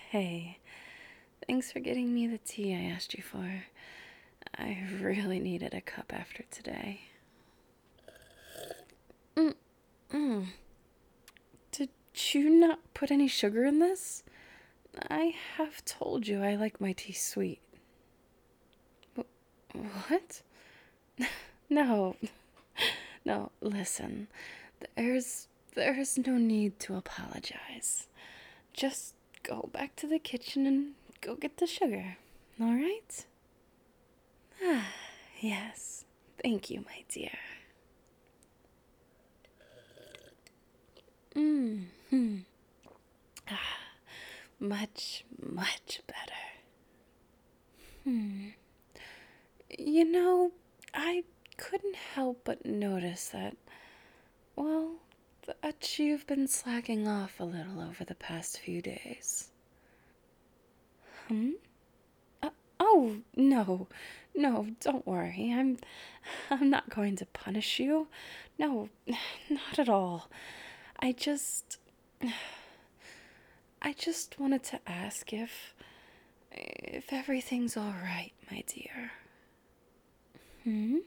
Hey, thanks for getting me the tea I asked you for. I really needed a cup after today. Mm-mm. Did you not put any sugar in this? I have told you I like my tea sweet. What? No, no, listen. There's no need to apologize. Just go back to the kitchen and go get the sugar, alright? Ah, yes. Thank you, my dear. Hmm. Much, much better. Hmm. You know, I couldn't help but notice well, that you've been slacking off a little over the past few days. Hmm? Oh, no. No, don't worry. I'm not going to punish you. No, not at all. I just I just wanted to ask if everything's all right, my dear. Hmm?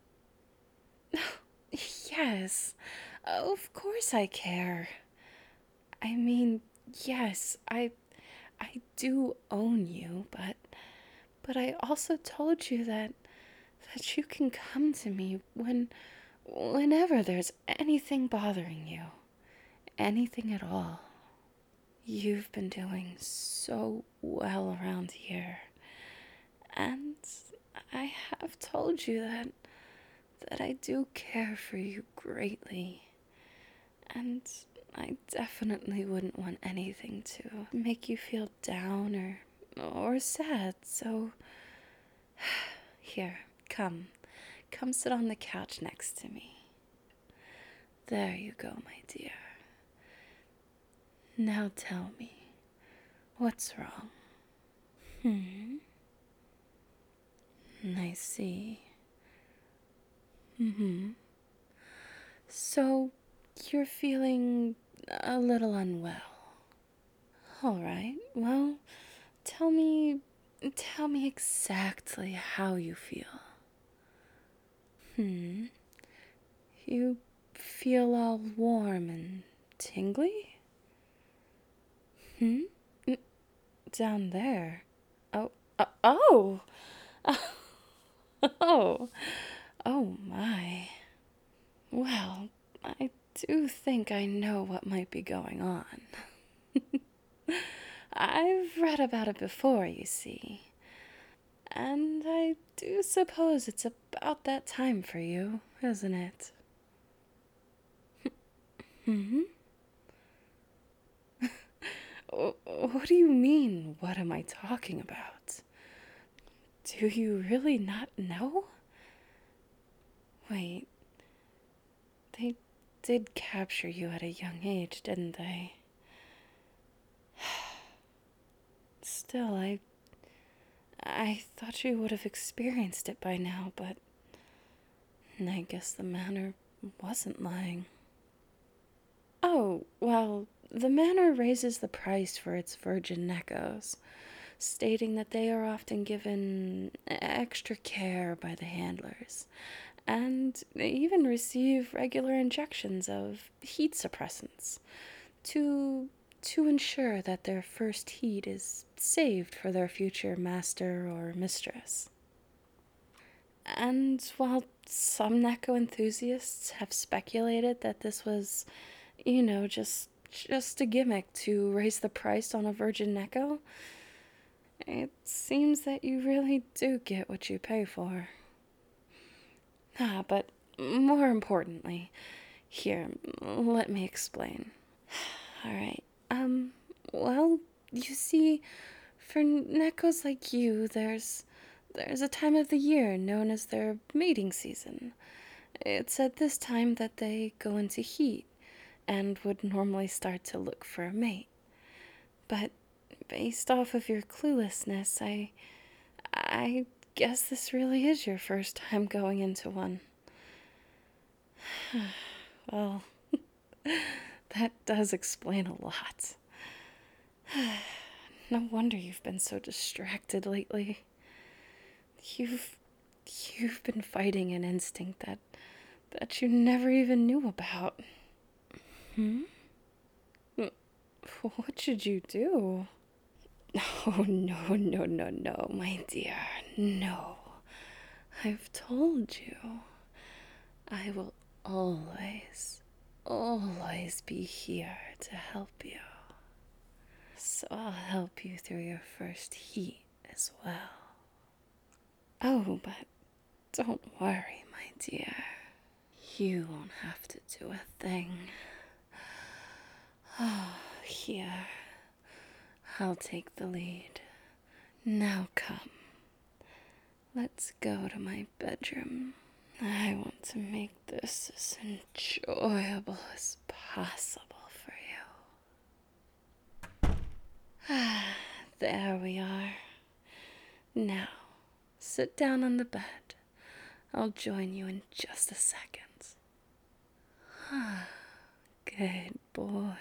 Yes, of course I care. I mean, yes, I do own you, but I also told you that you can come to me whenever there's anything bothering you, anything at all. You've been doing so well around here, and I have told you that I do care for you greatly. And I definitely wouldn't want anything to make you feel down or sad. So here, come. Come sit on the couch next to me. There you go, my dear. Now tell me, what's wrong? Hmm. I see. Mm-hmm. So you're feeling a little unwell. All right. Well, tell me tell me exactly how you feel. Hmm. You feel all warm and tingly? Hmm? N- Down there. Oh, oh! Oh! Oh my. Well, I do think I know what might be going on. I've read about it before, you see. And I do suppose it's about that time for you, isn't it? Hmm? What do you mean, what am I talking about? Do you really not know? Wait, they did capture you at a young age, didn't they? Still, I thought you would have experienced it by now, but I guess the manor wasn't lying. Oh, well, the manor raises the price for its virgin Neckos, stating that they are often given extra care by the handlers, and they even receive regular injections of heat suppressants to to ensure that their first heat is saved for their future master or mistress. And while some Neko enthusiasts have speculated that this was, just a gimmick to raise the price on a virgin Neko, it seems that you really do get what you pay for. But more importantly, here, let me explain. All right. Well, you see, for Nekos like you, there's a time of the year known as their mating season. It's at this time that they go into heat and would normally start to look for a mate. But based off of your cluelessness, I guess this really is your first time going into one. Well, that does explain a lot. No wonder you've been so distracted lately. You've you've been fighting an instinct that you never even knew about. Hmm? What should you do? Oh, no, no, no, no, my dear. No. I've told you. I will always be here to help you. So I'll help you through your first heat as well. Oh, but don't worry, my dear. You won't have to do a thing. Oh, here. I'll take the lead. Now come. Let's go to my bedroom. I want to make this as enjoyable as possible for you. Ah, there we are. Now, sit down on the bed. I'll join you in just a second. Ah, good boy.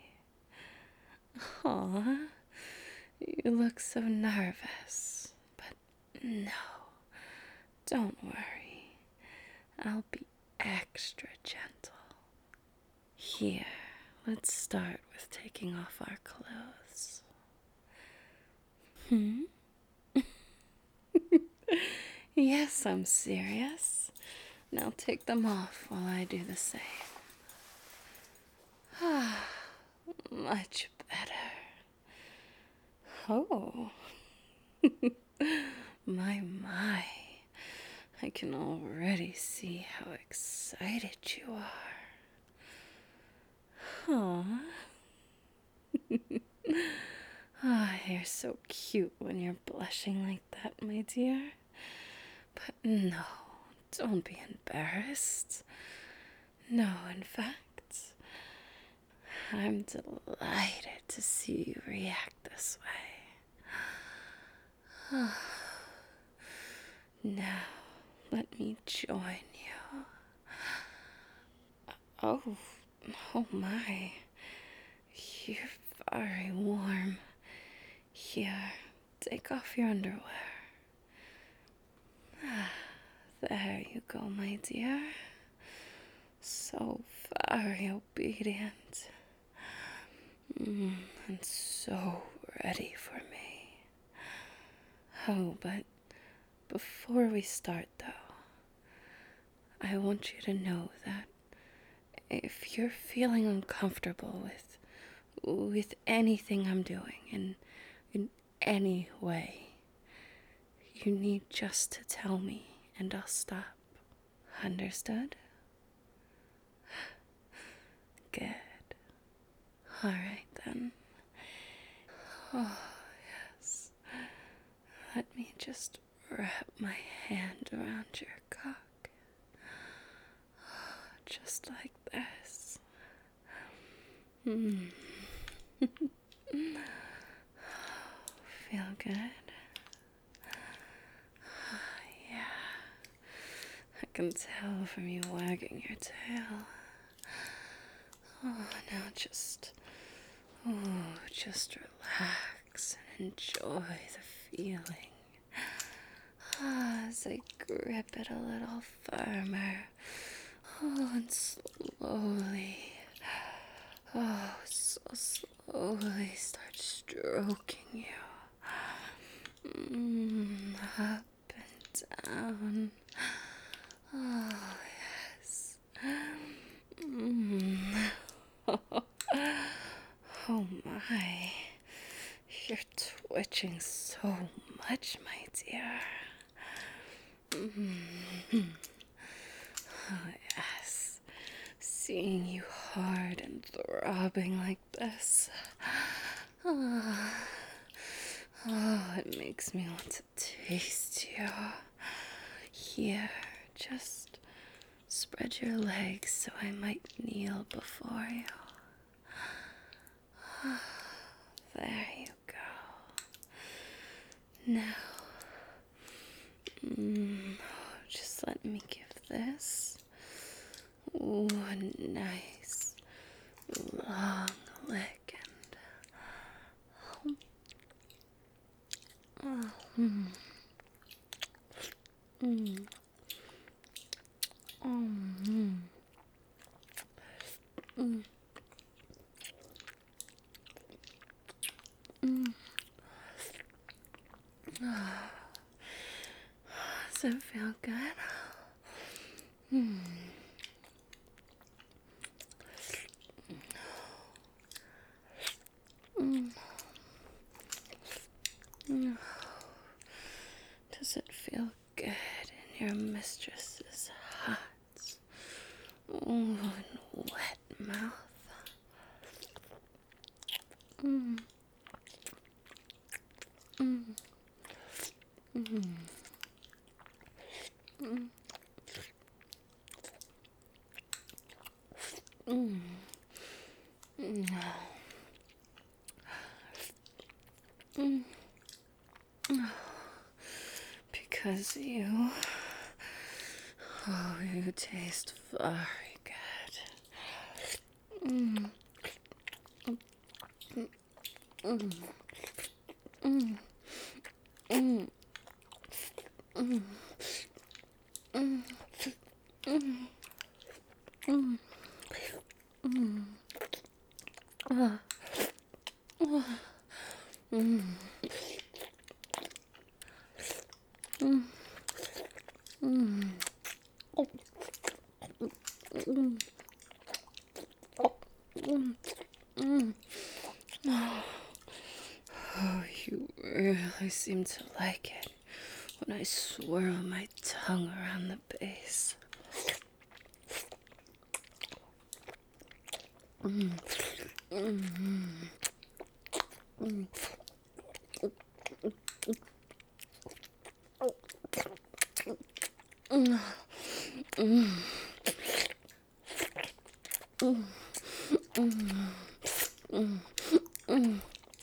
Aw, you look so nervous. But no, don't worry. I'll be extra gentle. Here, let's start with taking off our clothes. Hmm? Yes, I'm serious. Now take them off while I do the same. Ah, much better. Oh, my. I can already see how excited you are. Aw. Ah, you're so cute when you're blushing like that, my dear. But no, don't be embarrassed. No, in fact, I'm delighted to see you react this way. Now, let me join you. Oh, oh my. You're very warm. Here, take off your underwear. There you go, my dear. So very obedient. And so ready for me. Oh, but before we start, though, I want you to know that if you're feeling uncomfortable with anything I'm doing in any way, you need just to tell me and I'll stop. Understood? Good. All right then. Oh, yes. Let me just wrap my hand around your cock. Just like this. Feel good? Yeah. I can tell from you wagging your tail. Oh, now just relax and enjoy the feeling. As I grip it a little firmer. Oh, and so slowly start stroking you. Up and down. Oh, yes. Oh my. You're twitching so much, my dear. Oh, yes. Seeing you hard and throbbing like this. Oh, it makes me want to taste you. Here, just spread your legs so I might kneel before you. There you go. Now, just let me give this a nice long lick and Mm. Mm. Oh. Mm. Mm. Mm. Does it feel good? Mm. Mm. Mm. Does it feel good in your mistress's hot, wet mouth? Mm. Mm. Mm. Mm. Mm. Mm. Mm. Because you taste very good. Mm. Mm. Mm. Mm. Mm. Mm. Mm. Mm. Mm. Ah. Ah. Mm. Mm. Mm. Oh. Mm. Mm. Mm. Oh, you really seem to like it when I swirl my tongue around the base. Mm. Mm. Mm. Mm. Mm. Mm. Mm. Mm. Mm.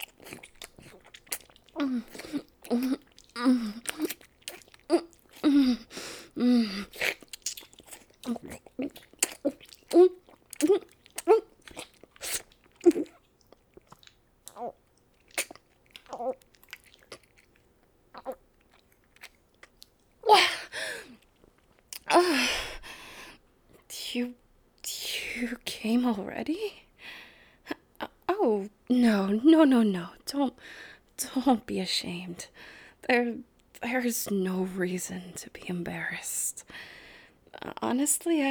You, you came already? Oh, no, no, no, no. Don't be ashamed. There's no reason to be embarrassed. Honestly,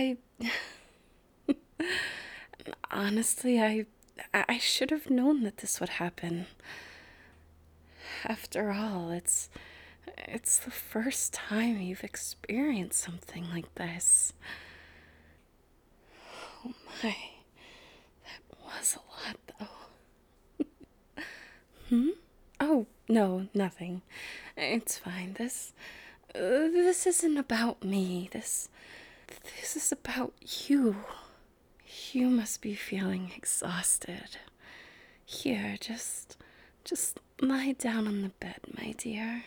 I should have known that this would happen. After all, it's the first time you've experienced something like this. Oh my, that was a lot though. Hmm? Oh, no, nothing. It's fine. This isn't about me. This is about you. You must be feeling exhausted. Here, just lie down on the bed, my dear.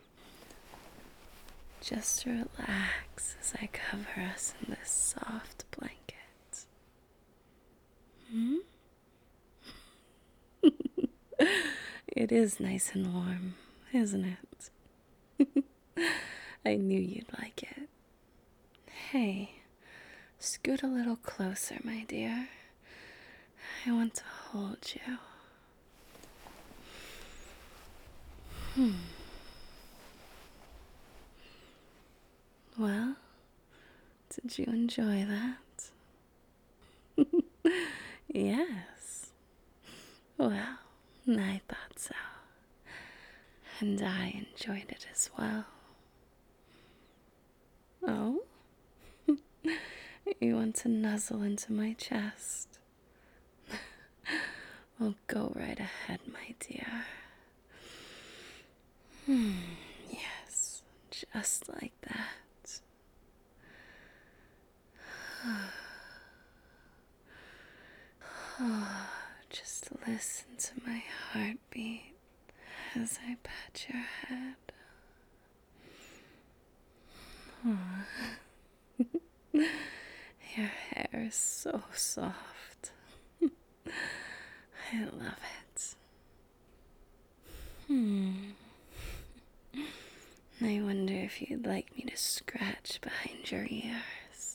Just relax as I cover us in this soft blanket. Hmm? It is nice and warm, isn't it? I knew you'd like it. Hey, scoot a little closer, my dear. I want to hold you. Well, did you enjoy that? Yes. Well, I thought so. And I enjoyed it as well. Oh? You want to nuzzle into my chest? Well, go right ahead, my dear. Yes, just like that. Oh, just listen to my heartbeat as I pat your head. Your hair is so soft. I love it. I wonder if you'd like me to scratch behind your ears.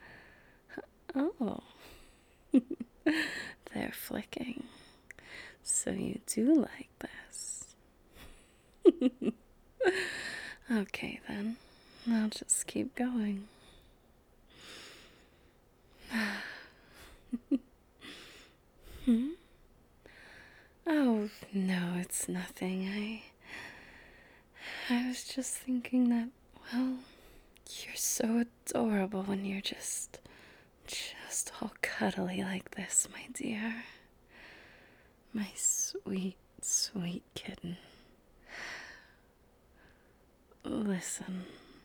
Oh, they're flicking. So you do like this. Okay then, I'll just keep going. Hmm? Oh, no, it's nothing. I was just thinking that, well, you're so adorable when you're just all cuddly like this, my dear. My sweet, sweet kitten. Listen,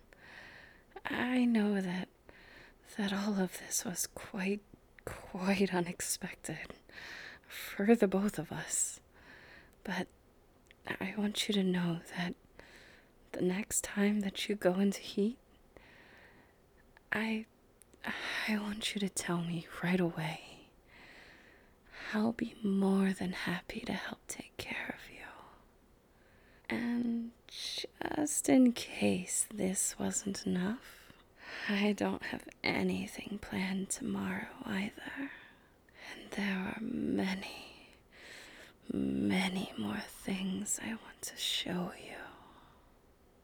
I know that all of this was quite unexpected for the both of us. But I want you to know that the next time that you go into heat, I I want you to tell me right away. I'll be more than happy to help take care of you. And just in case this wasn't enough, I don't have anything planned tomorrow either. And there are many more things I want to show you.